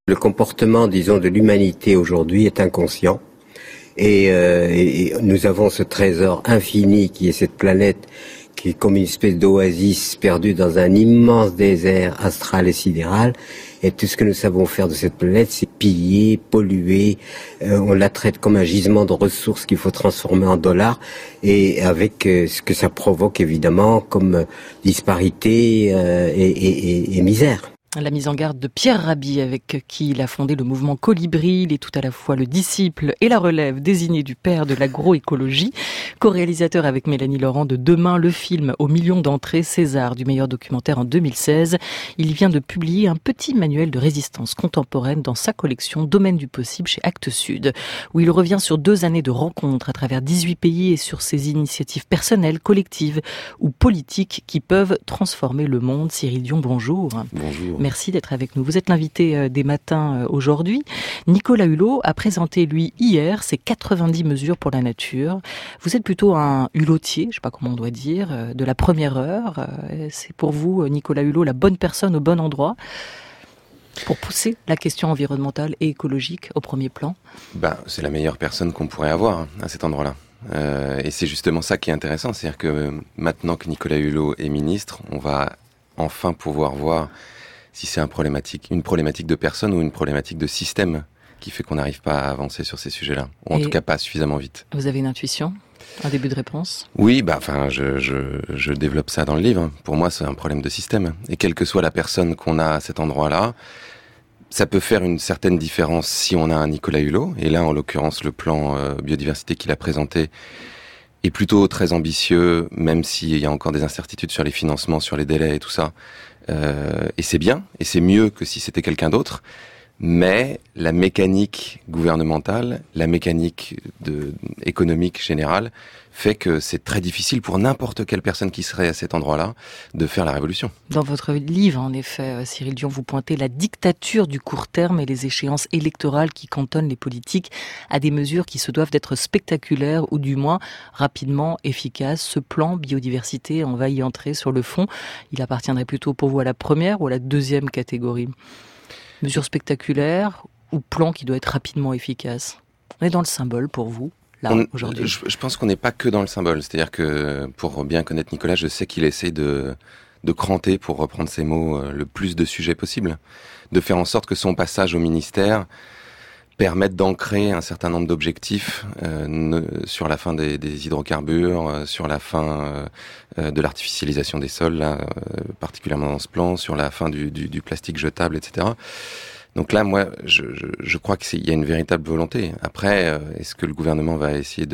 Le comportement, disons, de l'humanité aujourd'hui est inconscient. Et nous avons ce trésor infini qui est cette planète qui est comme une espèce d'oasis perdue dans un immense désert astral et sidéral. Et tout ce que nous savons faire de cette planète, c'est piller, polluer. On la traite comme un gisement de ressources qu'il faut transformer en dollars. Et avec ce que ça provoque, évidemment, comme disparité et misère. La mise en garde de Pierre Rabhi, avec qui il a fondé le mouvement Colibri. Il est tout à la fois le disciple et la relève désignée du père de l'agroécologie. Co-réalisateur avec Mélanie Laurent de Demain, le film aux millions d'entrées, César du meilleur documentaire en 2016. Il vient de publier un petit manuel de résistance contemporaine dans sa collection Domaine du possible chez Actes Sud, où il revient sur 2 années de rencontres à travers 18 pays et sur ses initiatives personnelles, collectives ou politiques qui peuvent transformer le monde. Cyril Dion, bonjour. Bonjour. Merci d'être avec nous. Vous êtes l'invité des matins aujourd'hui. Nicolas Hulot a présenté, lui, hier, ses 90 mesures pour la nature. Vous êtes plutôt un hulotier, je ne sais pas comment on doit dire, de la première heure. C'est pour vous, Nicolas Hulot, la bonne personne au bon endroit pour pousser la question environnementale et écologique au premier plan? C'est la meilleure personne qu'on pourrait avoir à cet endroit-là. Et c'est justement ça qui est intéressant. C'est-à-dire que maintenant que Nicolas Hulot est ministre, on va enfin pouvoir voir si c'est une problématique de personne ou une problématique de système qui fait qu'on n'arrive pas à avancer sur ces sujets-là. Ou en tout cas pas suffisamment vite. Vous avez une intuition? Un début de réponse? Oui, je développe ça dans le livre. Pour moi, c'est un problème de système. Et quelle que soit la personne qu'on a à cet endroit-là, ça peut faire une certaine différence si on a un Nicolas Hulot. Et là, en l'occurrence, le plan biodiversité qu'il a présenté est plutôt très ambitieux, même s'il y a encore des incertitudes sur les financements, sur les délais et tout ça. Et c'est bien, et c'est mieux que si c'était quelqu'un d'autre. Mais la mécanique gouvernementale, la mécanique économique générale fait que c'est très difficile pour n'importe quelle personne qui serait à cet endroit-là de faire la révolution. Dans votre livre, en effet, Cyril Dion, vous pointez la dictature du court terme et les échéances électorales qui cantonnent les politiques à des mesures qui se doivent d'être spectaculaires ou du moins rapidement efficaces. Ce plan biodiversité, on va y entrer sur le fond. Il appartiendrait plutôt pour vous à la première ou à la deuxième catégorie? Mesure spectaculaire ou plan qui doit être rapidement efficace? On est dans le symbole pour vous, là, aujourd'hui? Je pense qu'on n'est pas que dans le symbole. C'est-à-dire que, pour bien connaître Nicolas, je sais qu'il essaie de cranter, pour reprendre ses mots, le plus de sujets possible. De faire en sorte que son passage au ministère permette d'ancrer un certain nombre d'objectifs sur la fin des hydrocarbures, sur la fin de l'artificialisation des sols, là, particulièrement dans ce plan, sur la fin du plastique jetable, etc. Donc là, moi, je crois qu'il y a une véritable volonté. Après, est-ce que le gouvernement va essayer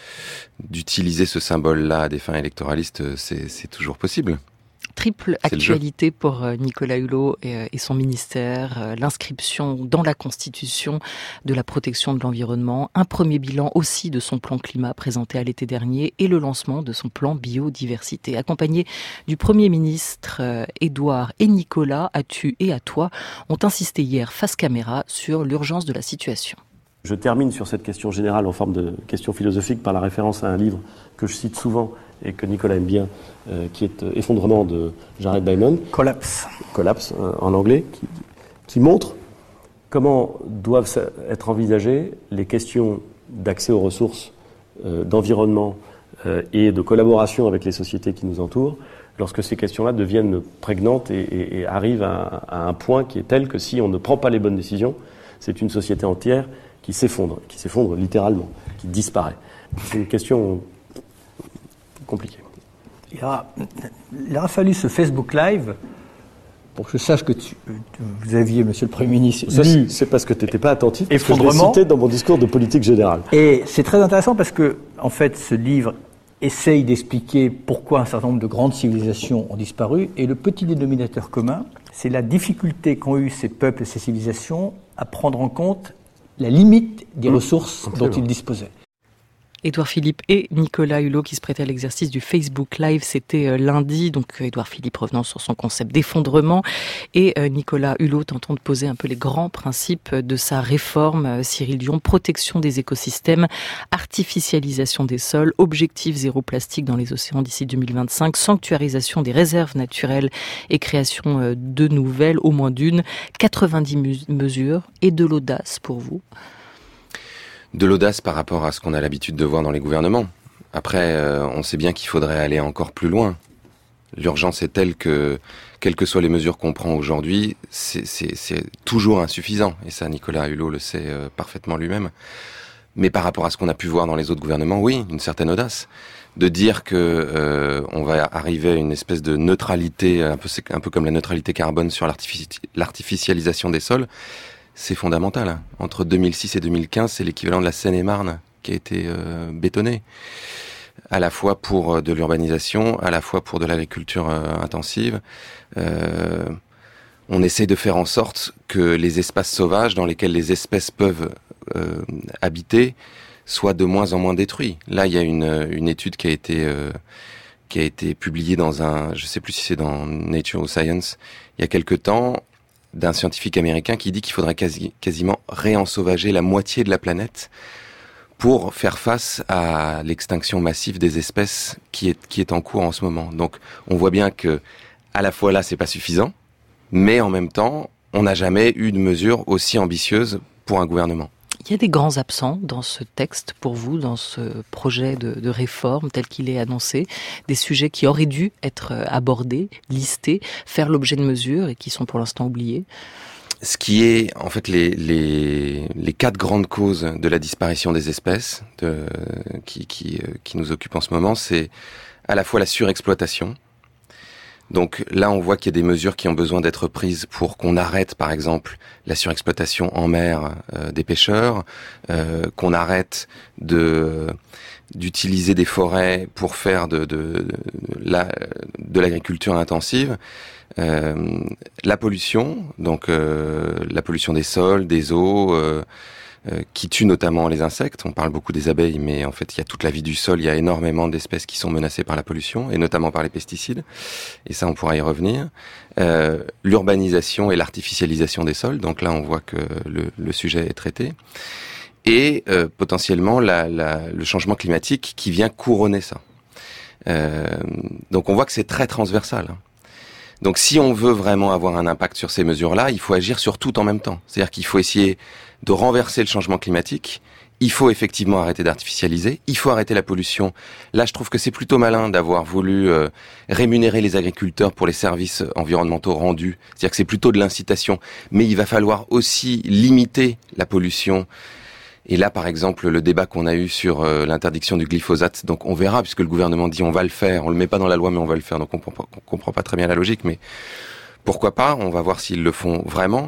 d'utiliser ce symbole-là à des fins électoralistes? C'est toujours possible. Triple actualité pour Nicolas Hulot et son ministère, l'inscription dans la Constitution de la protection de l'environnement, un premier bilan aussi de son plan climat présenté à l'été dernier et le lancement de son plan biodiversité. Accompagné du Premier ministre, Édouard et Nicolas, à tu et à toi, ont insisté hier face caméra sur l'urgence de la situation. Je termine sur cette question générale en forme de question philosophique par la référence à un livre que je cite souvent et que Nicolas aime bien, qui est Effondrement de Jared Diamond. Collapse en anglais, qui montre comment doivent être envisagées les questions d'accès aux ressources, d'environnement et de collaboration avec les sociétés qui nous entourent, lorsque ces questions-là deviennent prégnantes et arrivent à un point qui est tel que si on ne prend pas les bonnes décisions, c'est une société entière qui s'effondre littéralement, qui disparaît. C'est une question compliquée. Il aura fallu ce Facebook Live pour que je sache que vous aviez, Monsieur le Premier ministre, lu. C'est parce que tu n'étais pas attentif, parce que je l'ai Effondrement. cité dans mon discours de politique générale. Et c'est très intéressant parce que, en fait, ce livre essaye d'expliquer pourquoi un certain nombre de grandes civilisations ont disparu. Et le petit dénominateur commun, c'est la difficulté qu'ont eu ces peuples et ces civilisations à prendre en compte la limite des ressources dont ils disposaient. Édouard Philippe et Nicolas Hulot qui se prêtaient à l'exercice du Facebook Live, c'était lundi. Donc Édouard Philippe revenant sur son concept d'effondrement et Nicolas Hulot tentant de poser un peu les grands principes de sa réforme. Cyril Dion, protection des écosystèmes, artificialisation des sols, objectif zéro plastique dans les océans d'ici 2025, sanctuarisation des réserves naturelles et création de nouvelles, au moins d'une, 90 mesures et de l'audace pour vous. De l'audace par rapport à ce qu'on a l'habitude de voir dans les gouvernements. Après, on sait bien qu'il faudrait aller encore plus loin. L'urgence est telle que, quelles que soient les mesures qu'on prend aujourd'hui, c'est toujours insuffisant. Et ça, Nicolas Hulot le sait parfaitement lui-même. Mais par rapport à ce qu'on a pu voir dans les autres gouvernements, oui, une certaine audace. De dire que on va arriver à une espèce de neutralité, un peu comme la neutralité carbone sur l'artificialisation des sols, c'est fondamental. Entre 2006 et 2015, c'est l'équivalent de la Seine-et-Marne qui a été bétonnée. À la fois pour de l'urbanisation, à la fois pour de l'agriculture intensive. On essaie de faire en sorte que les espaces sauvages dans lesquels les espèces peuvent habiter soient de moins en moins détruits. Là, il y a une étude qui a été publiée dans je sais plus si c'est dans Nature ou Science, il y a quelque temps, d'un scientifique américain qui dit qu'il faudrait quasiment réensauvager la moitié de la planète pour faire face à l'extinction massive des espèces qui est en cours en ce moment. Donc, on voit bien que, à la fois là, c'est pas suffisant, mais en même temps, on n'a jamais eu de mesure aussi ambitieuse pour un gouvernement. Il y a des grands absents dans ce texte pour vous, dans ce projet de réforme tel qu'il est annoncé, des sujets qui auraient dû être abordés, listés, faire l'objet de mesures et qui sont pour l'instant oubliés. Ce qui est en fait les 4 grandes causes de la disparition des espèces qui nous occupent en ce moment, c'est à la fois la surexploitation. Donc là, on voit qu'il y a des mesures qui ont besoin d'être prises pour qu'on arrête, par exemple, la surexploitation en mer des pêcheurs, qu'on arrête d'utiliser des forêts pour faire de l'agriculture intensive. La pollution, donc la pollution des sols, des eaux, qui tue notamment les insectes. On parle beaucoup des abeilles, mais en fait, il y a toute la vie du sol. Il y a énormément d'espèces qui sont menacées par la pollution, et notamment par les pesticides. Et ça, on pourra y revenir. L'urbanisation et l'artificialisation des sols. Donc là, on voit que le sujet est traité. Et potentiellement, le changement climatique qui vient couronner ça. Donc on voit que c'est très transversal. Donc si on veut vraiment avoir un impact sur ces mesures-là, il faut agir sur tout en même temps. C'est-à-dire qu'il faut essayer de renverser le changement climatique, il faut effectivement arrêter d'artificialiser, il faut arrêter la pollution. Là, je trouve que c'est plutôt malin d'avoir voulu rémunérer les agriculteurs pour les services environnementaux rendus. C'est-à-dire que c'est plutôt de l'incitation. Mais il va falloir aussi limiter la pollution. Et là, par exemple, le débat qu'on a eu sur l'interdiction du glyphosate, donc on verra, puisque le gouvernement dit on va le faire, on le met pas dans la loi, mais on va le faire, donc on comprend pas très bien la logique, mais pourquoi pas, on va voir s'ils le font vraiment.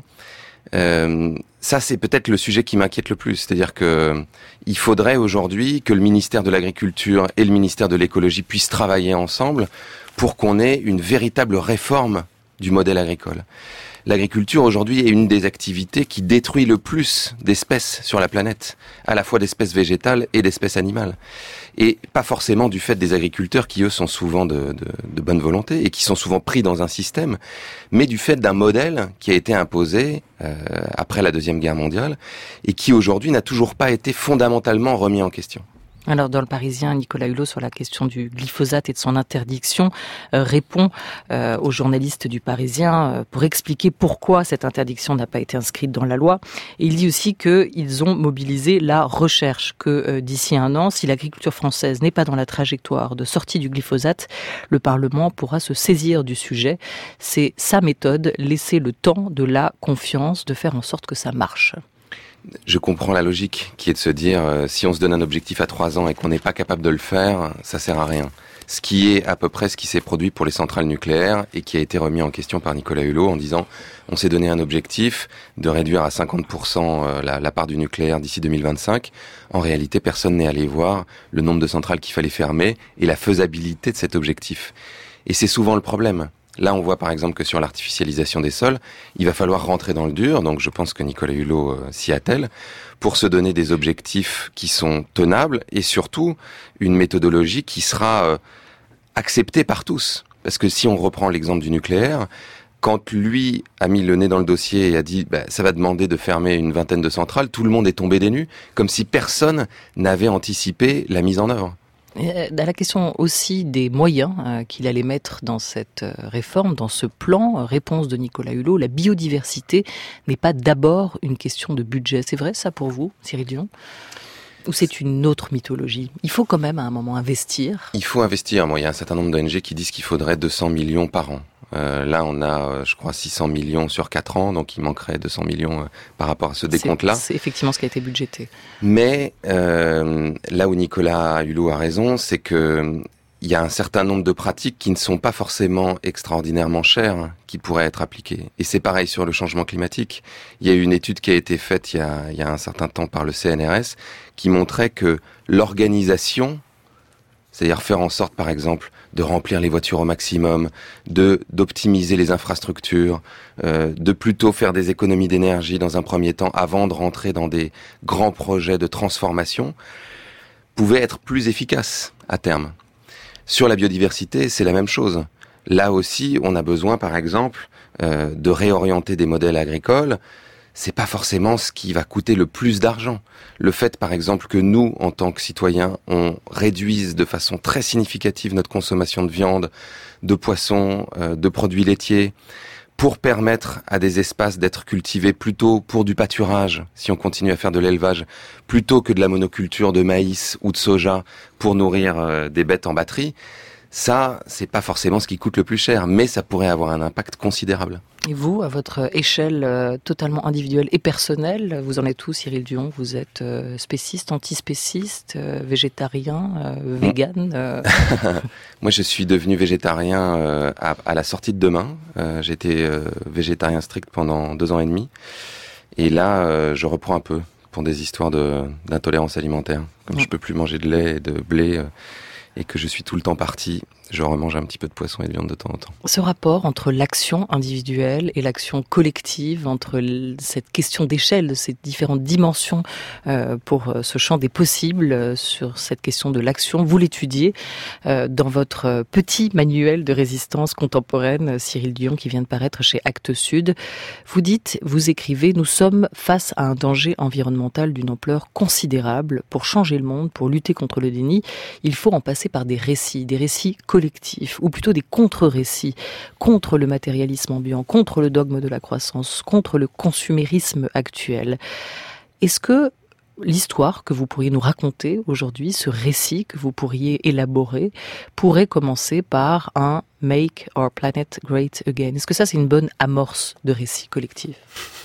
Ça, c'est peut-être le sujet qui m'inquiète le plus, c'est-à-dire que il faudrait aujourd'hui que le ministère de l'Agriculture et le ministère de l'Écologie puissent travailler ensemble pour qu'on ait une véritable réforme du modèle agricole. L'agriculture aujourd'hui est une des activités qui détruit le plus d'espèces sur la planète, à la fois d'espèces végétales et d'espèces animales. Et pas forcément du fait des agriculteurs qui, eux, sont souvent de bonne volonté et qui sont souvent pris dans un système, mais du fait d'un modèle qui a été imposé après la Deuxième Guerre mondiale et qui aujourd'hui n'a toujours pas été fondamentalement remis en question. Alors dans le Parisien, Nicolas Hulot, sur la question du glyphosate et de son interdiction, répond aux journalistes du Parisien pour expliquer pourquoi cette interdiction n'a pas été inscrite dans la loi. Et il dit aussi qu'ils ont mobilisé la recherche, que d'ici 1 an, si l'agriculture française n'est pas dans la trajectoire de sortie du glyphosate, le Parlement pourra se saisir du sujet. C'est sa méthode, laisser le temps, de la confiance, de faire en sorte que ça marche. Je comprends la logique qui est de se dire si on se donne un objectif à 3 ans et qu'on n'est pas capable de le faire, ça sert à rien. Ce qui est à peu près ce qui s'est produit pour les centrales nucléaires et qui a été remis en question par Nicolas Hulot en disant on s'est donné un objectif de réduire à 50% la part du nucléaire d'ici 2025. En réalité, personne n'est allé voir le nombre de centrales qu'il fallait fermer et la faisabilité de cet objectif. Et c'est souvent le problème. Là, on voit par exemple que sur l'artificialisation des sols, il va falloir rentrer dans le dur, donc je pense que Nicolas Hulot s'y attelle, pour se donner des objectifs qui sont tenables et surtout une méthodologie qui sera acceptée par tous. Parce que si on reprend l'exemple du nucléaire, quand lui a mis le nez dans le dossier et a dit ça va demander de fermer une vingtaine de centrales, tout le monde est tombé des nues, comme si personne n'avait anticipé la mise en œuvre. À la question aussi des moyens qu'il allait mettre dans cette réforme, dans ce plan, réponse de Nicolas Hulot, la biodiversité n'est pas d'abord une question de budget. C'est vrai ça pour vous, Cyril Dion ? Ou c'est une autre mythologie ? Il faut quand même à un moment investir. Il faut investir. Il y a un certain nombre d'ONG qui disent qu'il faudrait 200 millions par an. Là, on a, je crois, 600 millions sur 4 ans, donc il manquerait 200 millions par rapport à ce décompte-là. C'est effectivement ce qui a été budgété. Mais là où Nicolas Hulot a raison, c'est que il y a un certain nombre de pratiques qui ne sont pas forcément extraordinairement chères, qui pourraient être appliquées. Et c'est pareil sur le changement climatique. Il y a eu une étude qui a été faite il y a un certain temps par le CNRS, qui montrait que l'organisation, c'est-à-dire faire en sorte, par exemple, de remplir les voitures au maximum, d'optimiser les infrastructures, de plutôt faire des économies d'énergie dans un premier temps avant de rentrer dans des grands projets de transformation, pouvait être plus efficace à terme. Sur la biodiversité, c'est la même chose. Là aussi, on a besoin, par exemple, de réorienter des modèles agricoles. C'est pas forcément ce qui va coûter le plus d'argent. Le fait, par exemple, que nous, en tant que citoyens, on réduise de façon très significative notre consommation de viande, de poissons, de produits laitiers, pour permettre à des espaces d'être cultivés plutôt pour du pâturage, si on continue à faire de l'élevage, plutôt que de la monoculture de maïs ou de soja pour nourrir des bêtes en batterie, ça, c'est pas forcément ce qui coûte le plus cher, mais ça pourrait avoir un impact considérable. Et vous, à votre échelle totalement individuelle et personnelle, vous en êtes où, Cyril Dion ? Vous êtes spéciste, antispéciste, végétarien, vegan Moi, je suis devenu végétarien à la sortie de Demain. J'étais végétarien strict pendant 2 ans et demi. Et là, je reprends un peu pour des histoires d'intolérance alimentaire. Comme je peux plus manger de lait et de blé et que je suis tout le temps parti, je remange un petit peu de poisson et de viande de temps en temps. Ce rapport entre l'action individuelle et l'action collective, entre cette question d'échelle, de ces différentes dimensions pour ce champ des possibles, sur cette question de l'action, vous l'étudiez dans votre petit manuel de résistance contemporaine, Cyril Dion, qui vient de paraître chez Actes Sud. Vous écrivez, nous sommes face à un danger environnemental d'une ampleur considérable. Pour changer le monde, pour lutter contre le déni, il faut en passer par des récits collectifs, ou plutôt des contre-récits, contre le matérialisme ambiant, contre le dogme de la croissance, contre le consumérisme actuel. Est-ce que l'histoire que vous pourriez nous raconter aujourd'hui, ce récit que vous pourriez élaborer, pourrait commencer par un « Make our planet great again ». Est-ce que ça, c'est une bonne amorce de récit collectif ?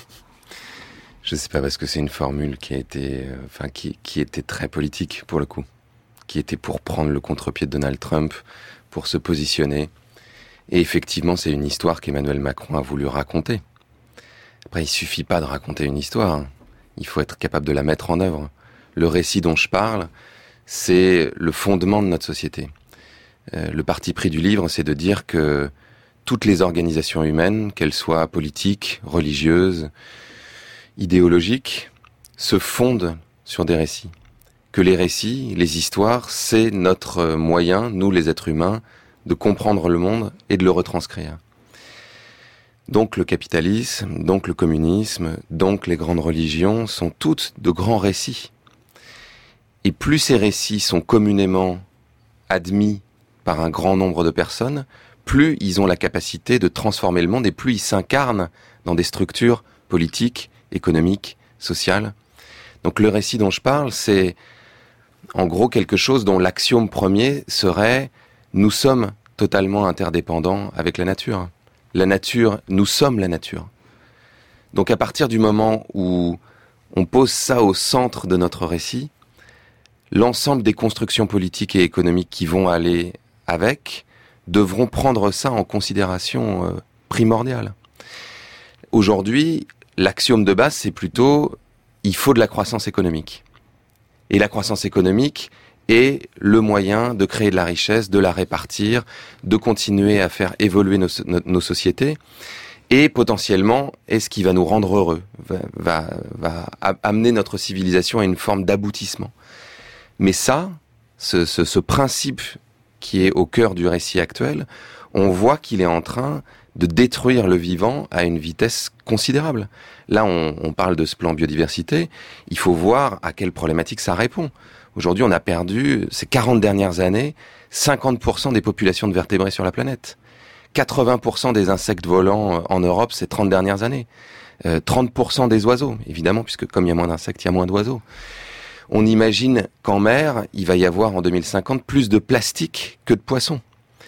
Je sais pas, parce que c'est une formule qui a été, qui était très politique pour le coup, qui était pour prendre le contre-pied de Donald Trump, pour se positionner. Et effectivement, c'est une histoire qu'Emmanuel Macron a voulu raconter. Après, il suffit pas de raconter une histoire. Il faut être capable de la mettre en œuvre. Le récit dont je parle, c'est le fondement de notre société. Le parti pris du livre, c'est de dire que toutes les organisations humaines, qu'elles soient politiques, religieuses, idéologiques, se fondent sur des récits. Que les récits, les histoires, c'est notre moyen, nous les êtres humains, de comprendre le monde et de le retranscrire. Donc le capitalisme, donc le communisme, donc les grandes religions sont toutes de grands récits. Et plus ces récits sont communément admis par un grand nombre de personnes, plus ils ont la capacité de transformer le monde et plus ils s'incarnent dans des structures politiques, économiques, sociales. Donc le récit dont je parle, c'est en gros quelque chose dont l'axiome premier serait « nous sommes totalement interdépendants avec la nature ». La nature, nous sommes la nature. Donc à partir du moment où on pose ça au centre de notre récit, l'ensemble des constructions politiques et économiques qui vont aller avec devront prendre ça en considération primordiale. Aujourd'hui, l'axiome de base, c'est plutôt « il faut de la croissance économique ». Et la croissance économique est le moyen de créer de la richesse, de la répartir, de continuer à faire évoluer nos sociétés, et potentiellement est ce qui va nous rendre heureux, va amener notre civilisation à une forme d'aboutissement. Mais ça, ce principe qui est au cœur du récit actuel, on voit qu'il est en train de détruire le vivant à une vitesse considérable. Là, on parle de ce plan biodiversité, il faut voir à quelle problématique ça répond. Aujourd'hui, on a perdu, ces 40 dernières années, 50% des populations de vertébrés sur la planète. 80% des insectes volants en Europe ces 30 dernières années. 30% des oiseaux, évidemment, puisque comme il y a moins d'insectes, il y a moins d'oiseaux. On imagine qu'en mer, il va y avoir en 2050 plus de plastique que de poissons.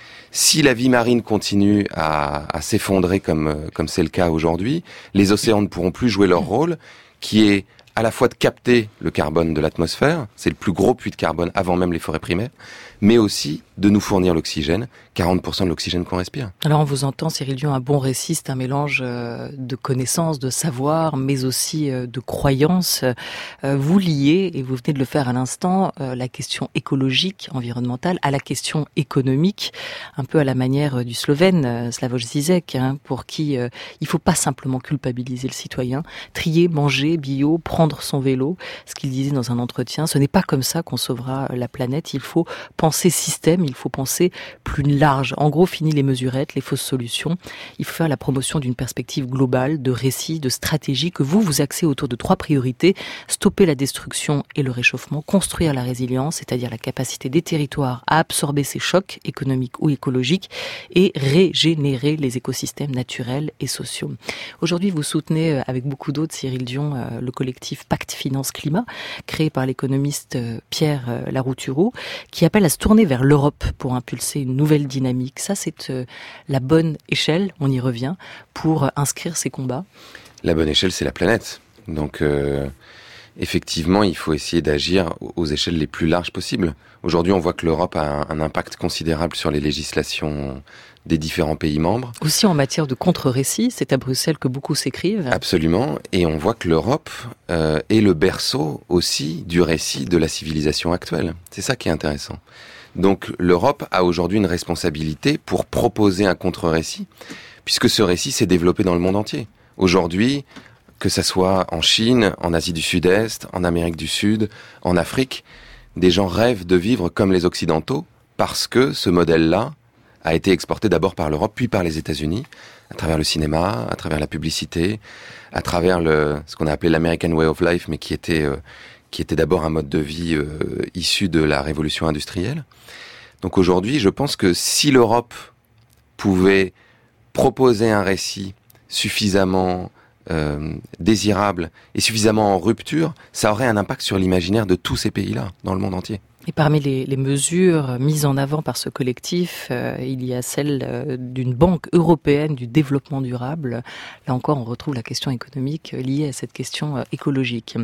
Si la vie marine continue à s'effondrer comme c'est le cas aujourd'hui, les océans ne pourront plus jouer leur rôle, qui est à la fois de capter le carbone de l'atmosphère, c'est le plus gros puits de carbone avant même les forêts primaires, mais aussi de nous fournir l'oxygène, 40% de l'oxygène qu'on respire. Alors on vous entend, Cyril Dion, un bon récit, c'est un mélange de connaissances, de savoir, mais aussi de croyances. Vous liez, et vous venez de le faire à l'instant, la question écologique, environnementale, à la question économique, un peu à la manière du Slovène, Slavoj Žižek, pour qui il faut pas simplement culpabiliser le citoyen, trier, manger, bio, prendre son vélo, ce qu'il disait dans un entretien, ce n'est pas comme ça qu'on sauvera la planète, il faut penser système, il faut penser plus large. En gros, fini les mesurettes, les fausses solutions. Il faut faire la promotion d'une perspective globale, de récit, de stratégie, que vous axez autour de 3 priorités. Stopper la destruction et le réchauffement, construire la résilience, c'est-à-dire la capacité des territoires à absorber ces chocs économiques ou écologiques, et régénérer les écosystèmes naturels et sociaux. Aujourd'hui, vous soutenez avec beaucoup d'autres, Cyril Dion, le collectif Pacte Finance Climat, créé par l'économiste Pierre Larouturou, qui appelle à se tourner vers l'Europe pour impulser une nouvelle dynamique. Ça, c'est la bonne échelle, on y revient, pour inscrire ces combats. La bonne échelle, c'est la planète. Donc, effectivement, il faut essayer d'agir aux échelles les plus larges possibles. Aujourd'hui, on voit que l'Europe a un impact considérable sur les législations des différents pays membres. Aussi en matière de contre-récit, c'est à Bruxelles que beaucoup s'écrivent. Absolument, et on voit que l'Europe est le berceau aussi du récit de la civilisation actuelle. C'est ça qui est intéressant. Donc l'Europe a aujourd'hui une responsabilité pour proposer un contre-récit, puisque ce récit s'est développé dans le monde entier. Aujourd'hui, que ça soit en Chine, en Asie du Sud-Est, en Amérique du Sud, en Afrique, des gens rêvent de vivre comme les Occidentaux, parce que ce modèle-là a été exporté d'abord par l'Europe, puis par les États-Unis, à travers le cinéma, à travers la publicité, à travers ce qu'on a appelé l'American Way of Life, mais qui était d'abord un mode de vie issu de la révolution industrielle. Donc aujourd'hui, je pense que si l'Europe pouvait proposer un récit suffisamment désirable et suffisamment en rupture, ça aurait un impact sur l'imaginaire de tous ces pays-là, dans le monde entier. Et parmi les mesures mises en avant par ce collectif, il y a celle d'une banque européenne du développement durable. Là encore, on retrouve la question économique liée à cette question écologique.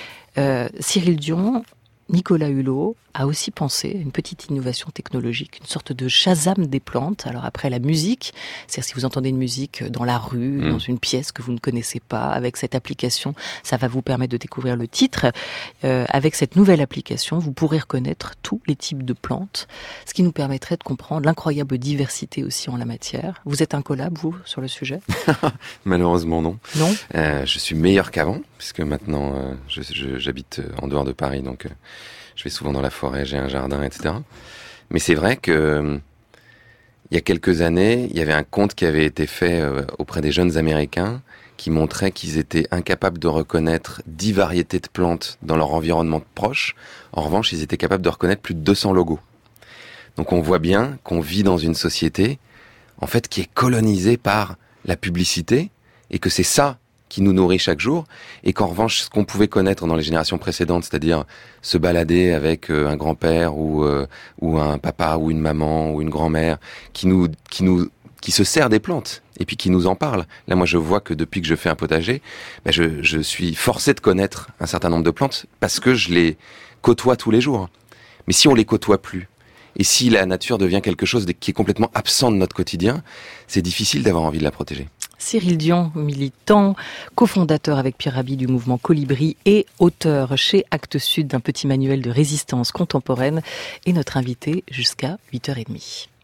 Cyril Dion, Nicolas Hulot a aussi pensé à une petite innovation technologique, une sorte de Shazam des plantes. Alors après la musique, c'est-à-dire si vous entendez une musique dans la rue, dans une pièce que vous ne connaissez pas, avec cette application, ça va vous permettre de découvrir le titre. Avec cette nouvelle application, vous pourrez reconnaître tous les types de plantes, ce qui nous permettrait de comprendre l'incroyable diversité aussi en la matière. Vous êtes un collab, vous, sur le sujet ? Malheureusement, non. Non ? Je suis meilleur qu'avant, puisque maintenant, j'habite en dehors de Paris, donc je vais souvent dans la forêt, j'ai un jardin, etc. Mais c'est vrai que il y a quelques années, il y avait un compte qui avait été fait auprès des jeunes Américains qui montrait qu'ils étaient incapables de reconnaître 10 variétés de plantes dans leur environnement proche. En revanche, ils étaient capables de reconnaître plus de 200 logos. Donc on voit bien qu'on vit dans une société, en fait, qui est colonisée par la publicité, et que c'est ça qui nous nourrit chaque jour, et qu'en revanche, ce qu'on pouvait connaître dans les générations précédentes, c'est-à-dire se balader avec un grand-père ou un papa ou une maman ou une grand-mère qui se sert des plantes et puis qui nous en parle. Là, moi, je vois que depuis que je fais un potager, je suis forcé de connaître un certain nombre de plantes parce que je les côtoie tous les jours. Mais si on les côtoie plus, et si la nature devient quelque chose qui est complètement absent de notre quotidien, c'est difficile d'avoir envie de la protéger. Cyril Dion, militant, cofondateur avec Pierre Rabhi du mouvement Colibri et auteur chez Actes Sud d'un petit manuel de résistance contemporaine, est notre invité jusqu'à 8h30.